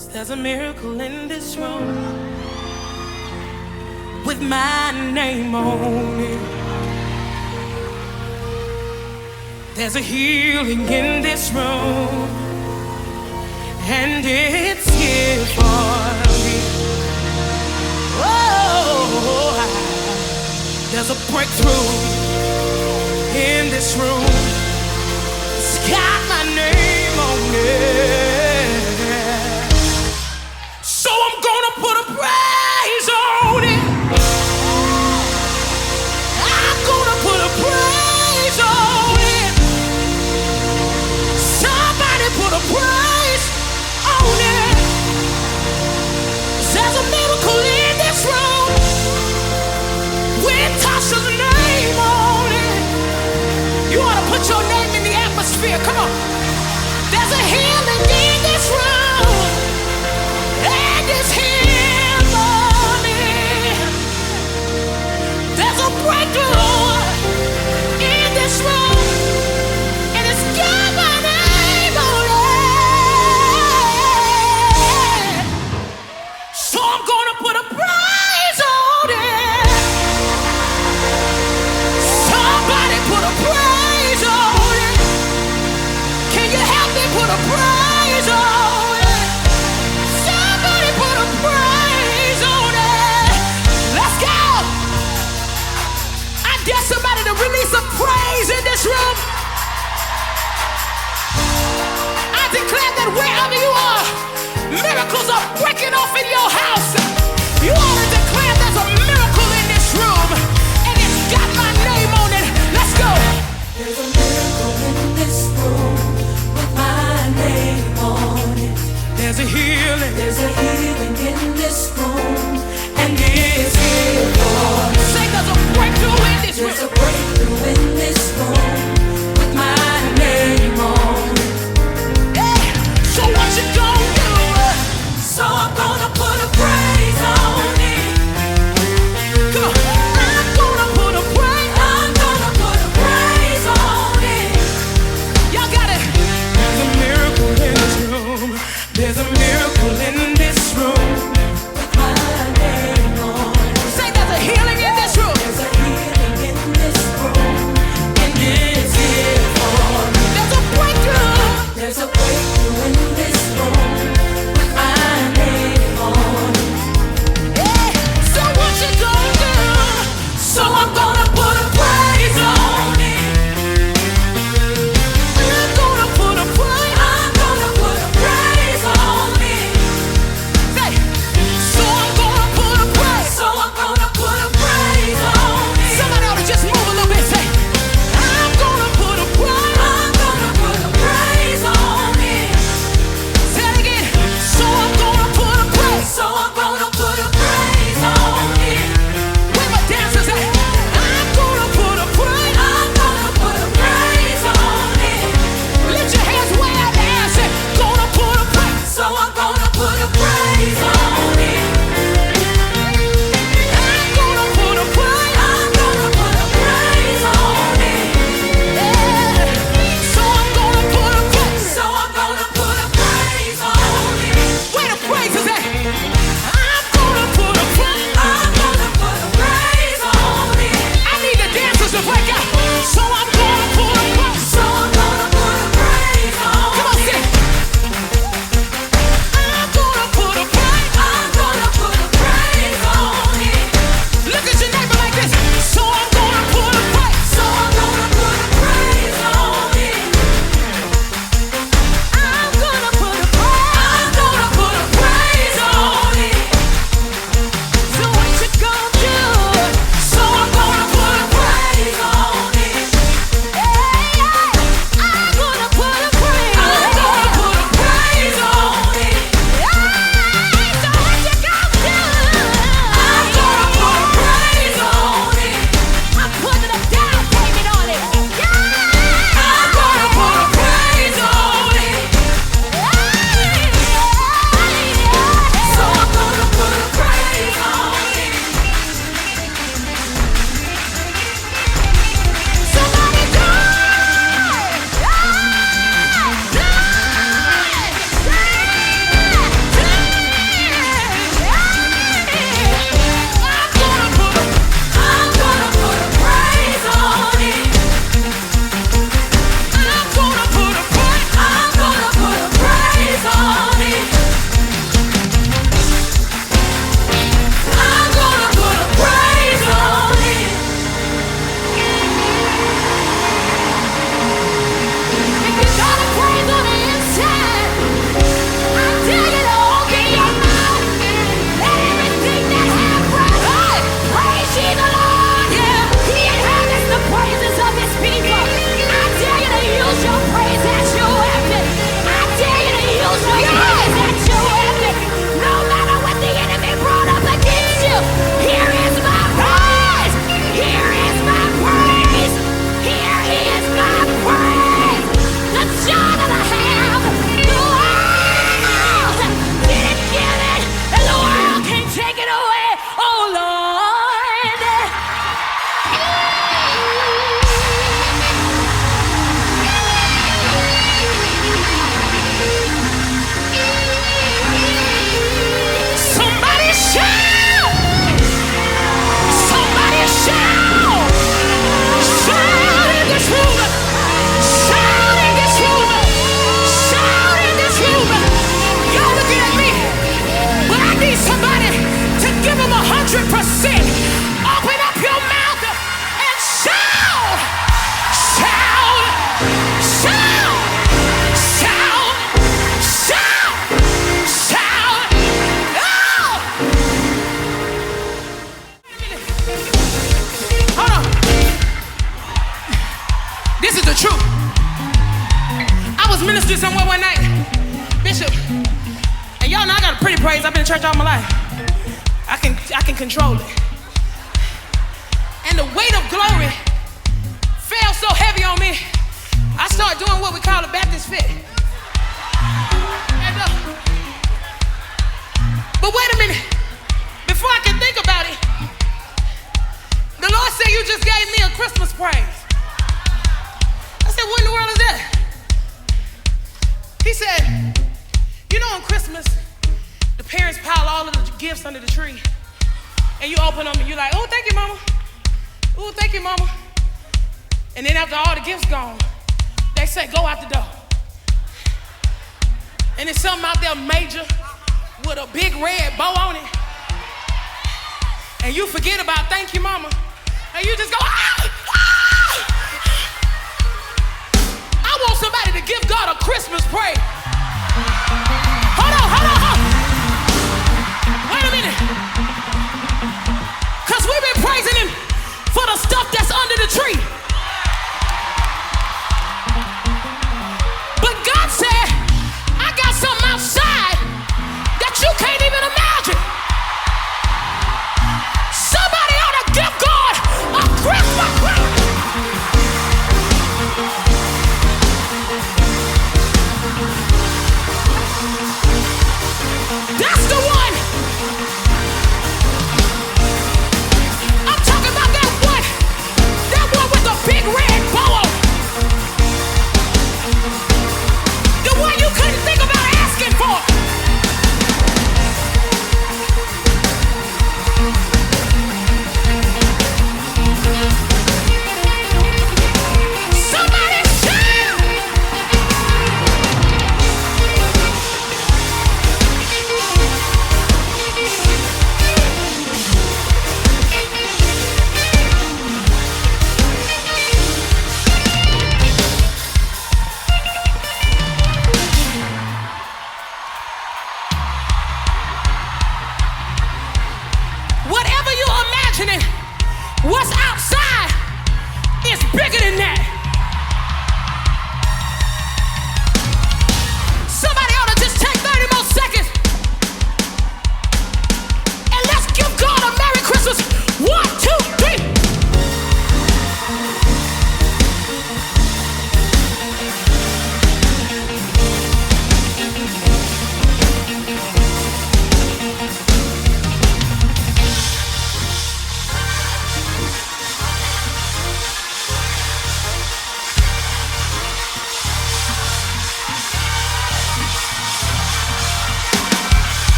There's a miracle in this room with my name on it. There's a healing in this room, and it's here for me. Oh, there's a breakthrough in this room. It's got my name on it. So I'm gonna put a praise on it. I'm gonna put a praise on it. Somebody put a praise on it. There's a miracle in this room with Tasha's name on it. You ought to put your name in the atmosphere. Come on. There's a healing in this room, and it's here for me. There's a breakthrough in this room, and it's got my name on it. So I'm gonna put a praise on it. Somebody put a praise on it. Can you help me put a praise on it? Somebody put a praise on it. Let's go. I dare somebody to release a praise in this room. I declare that wherever you are, miracles are breaking off in your house. You ought to declare there's a miracle in this room, and it's got my name on it. Let's go. There's a miracle in this room with my name on it. There's a healing. There's a healing in this room, and it's here for me. Say there's a breakthrough in this There's a room. breakthrough in this room with my name on it. Yeah. So what you gonna do? So I'm gonna put a somewhere one night, Bishop, and y'all know I got a pretty praise. I've been in church all my life. I can control it. And the weight of glory fell so heavy on me, I started doing what we call a Baptist fit. And, but wait a minute, before I can think about it, the Lord said, you just gave me a Christmas praise. I said, what in the world is that? He said, you know on Christmas, the parents pile all of the gifts under the tree, and you open them and you're like, oh, thank you, mama. Oh, thank you, mama. And then after all the gifts gone, they say, go out the door. And there's something out there major with a big red bow on it. And you forget about thank you, mama. And you just go, ah! Ah! I want somebody to give God a Christmas praise. Hold on. Wait a minute. Because we've been praising him for the stuff that's under the tree.